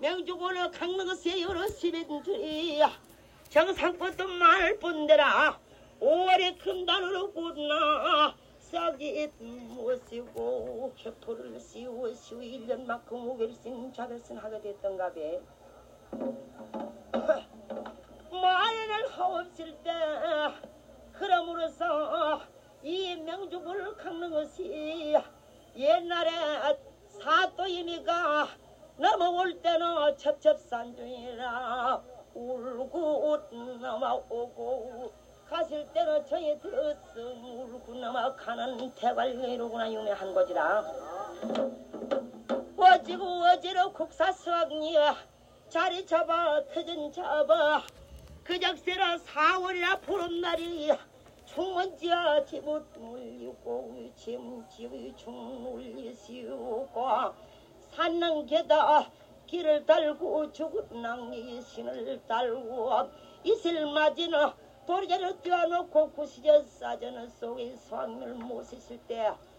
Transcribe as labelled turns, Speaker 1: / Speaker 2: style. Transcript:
Speaker 1: 명주고는 강릉세 여러 시민들이 정상껏도 말 본대라 5월에 큰 단으로 굳나 싹이 모시고 격포를 씌워 1년만큼 우결신 자결신 하게 됐던가 배 말을 하옵실 때 그러므로서 이 명주고를 깎는 것이 옛날에 사또이미가 넘어올 때는 첩첩산중이라 울고 넘어오고 가실 때는 저희 들었어 울고 넘어가는 대관령이로구나 유명한 거지라 어지고 어지러 국사수학이야 자리 잡아 터전 잡아 그 적세라 4월이라 보름날이 충먼지야 집을 물리고 짐집의 충물리시고 산능게다 길을 달고 죽은 낭이 신을 달고 이슬맞이는 도리자를 띄워놓고 구시저 싸저는 속에 소학을 모시실 때